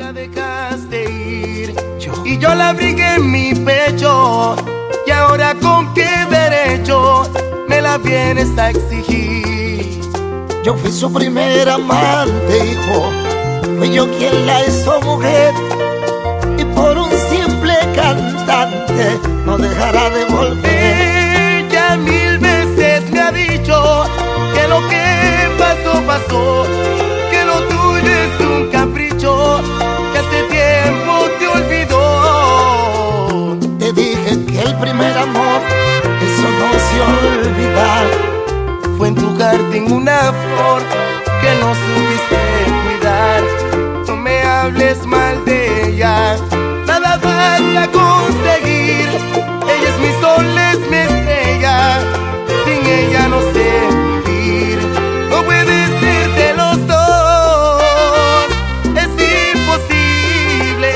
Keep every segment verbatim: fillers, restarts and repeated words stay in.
la dejaste ir, yo. Y yo la abrigué en mi pecho, y ahora con qué derecho me la vienes a exigir. Yo fui su primer amante, hijo, fui yo quien la hizo mujer, y por un simple cantante no dejará de volver. Ella mil veces me ha dicho que lo que pasó, pasó, que lo tuyo es un capricho, que hace tiempo te olvidó. Te dije que el primer amor, eso no se olvida. Fue en tu jardín una flor que no supiste cuidar. No me hables mal de ella, nada vas a conseguir. Ella es mi sol, es mi estrella, sin ella no sé vivir. No puedes ser de los dos, es imposible.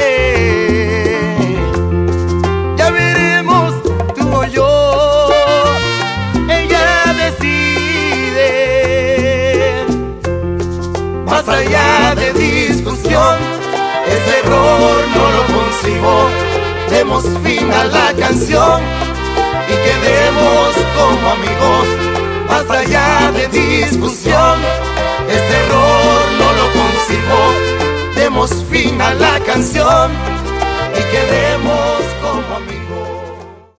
Ya veremos tú o yo, ella decide. Más allá de discusión, ese error no lo consigo. Demos fin a la canción y quedemos como amigos. Más allá de discusión, este error no lo consigo. Demos fin a la canción y quedemos como amigos.